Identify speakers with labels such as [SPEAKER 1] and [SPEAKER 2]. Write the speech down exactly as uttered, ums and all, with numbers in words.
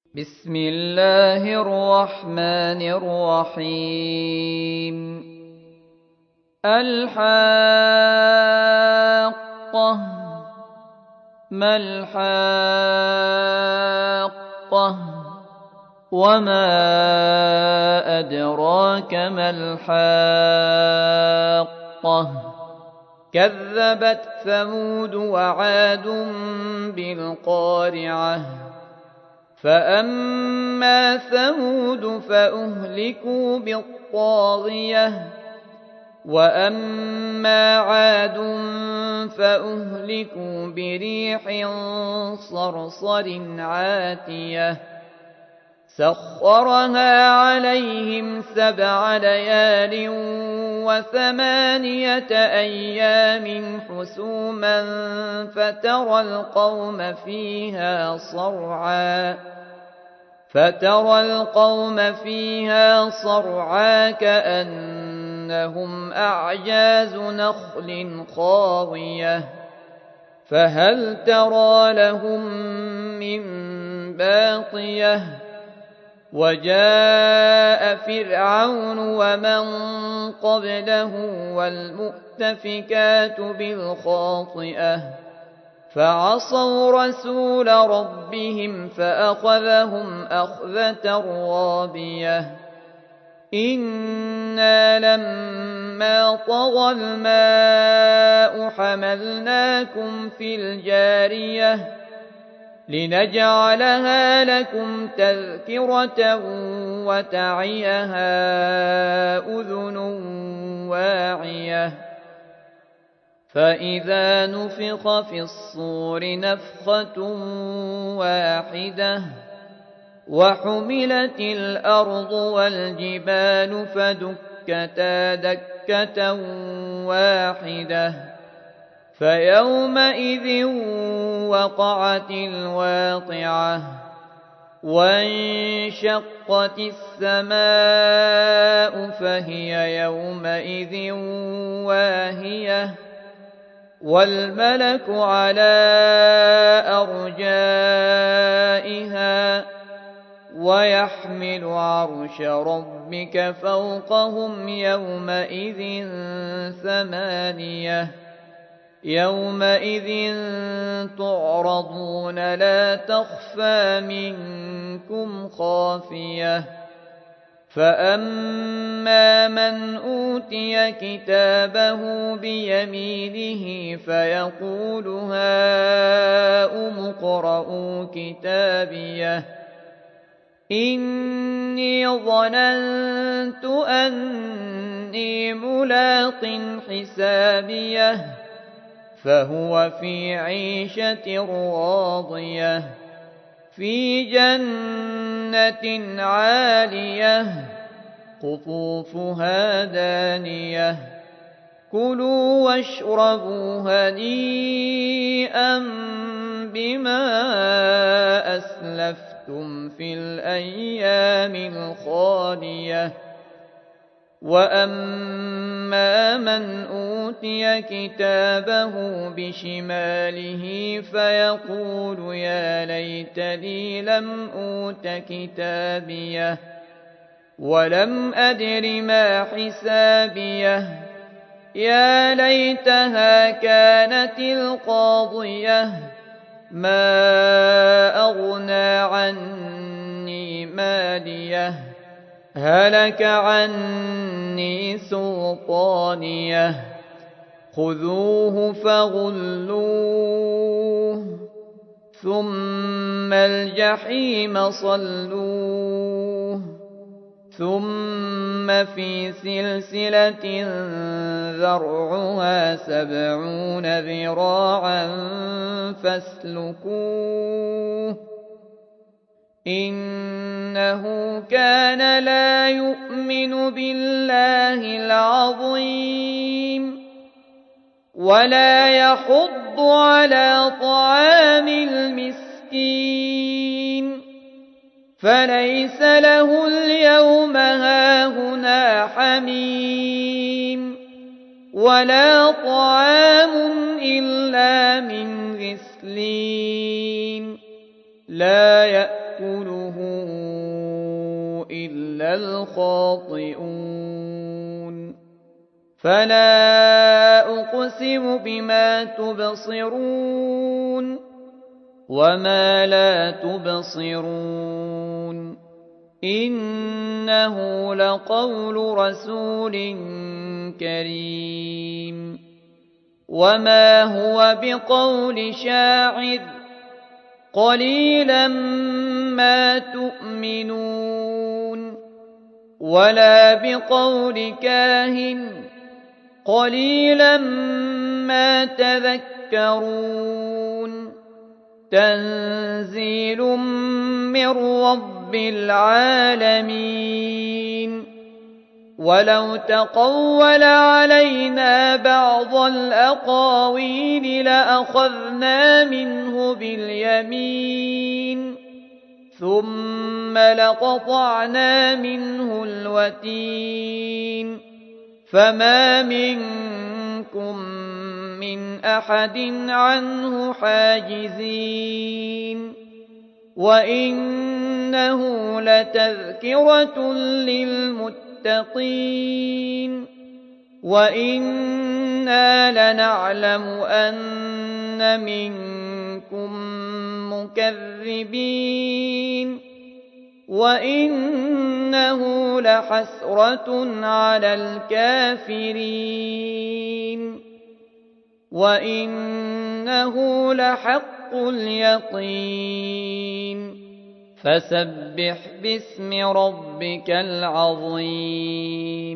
[SPEAKER 1] بسم الله الرحمن الرحيم الحاقة ما الحاقة وما أدراك ما الحاقة كذبت ثمود وعاد بالقارعة فأما ثمود فأهلكوا بالطاغية وأما عاد فأهلكوا بريح صرصر عاتية سخرها عليهم سبع ليال وثمانية أيام حسوما فترى القوم فيها صرعا فترى القوم فيها صرعا كأنهم أعجاز نخل خاوية فهل ترى لهم من باقية وجاء فرعون ومن قبله والمؤتفكات بالخاطئة فعصوا رسول ربهم فأخذهم أخذة رابية إنا لما طغى الماء حملناكم في الجارية لنجعلها لكم تذكرة وتعيها أذن واعية فإذا نفخ في الصور نفخة واحدة وحملت الأرض والجبال فدكتا دكة واحدة فيومئذ وقعت الواقعة وانشقت السماء فهي يومئذ واهية والملك على أرجائها ويحمل عرش ربك فوقهم يومئذ ثمانية يومئذ تعرضون لا تخفى منكم خافية فأما من أوتي كتابه بيمينه فيقول هاؤم اقرءوا كتابيه إني ظننت أني ملاق حسابيه فهو في عيشة راضية في جنة عالية قطوفها دانية كلوا واشربوا هنيئا بما أسلفتم في الأيام الخالية وأما من أوتي كتابه بشماله فيقول يا ليتني لم أوت كتابيه ولم أدر ما حسابيه يا ليتها كانت القاضية ما أغنى عني ماليه هلك عني سلطانيه خذوه فغلوه ثم الجحيم صلوه ثم في سلسلة ذرعها سبعون ذراعا فاسلكوه إنه كان لا يؤمن بالله العظيم ولا يحض على طعام المسكين فليس له اليوم هاهنا حميم ولا طعام إلا من غسلين لا يأكل يأكله إلا الخاطئون فلا أقسم بما تبصرون وما لا تبصرون إنه لقول رسول كريم وما هو بقول شاعر قليلا ما تؤمنون ولا بقول كاهن قليلا ما تذكرون تنزيل من رب العالمين ولو تقول علينا بعض الأقاويل لأخذنا منه باليمين ثم لقطعنا منه الوتين فما منكم من أحد عنه حاجزين وإنه لتذكرة للمتقين وإنا لنعلم أن منكم مكذبين وإنه لحسرة على الكافرين وإنه لحق اليقين فسبح باسم ربك العظيم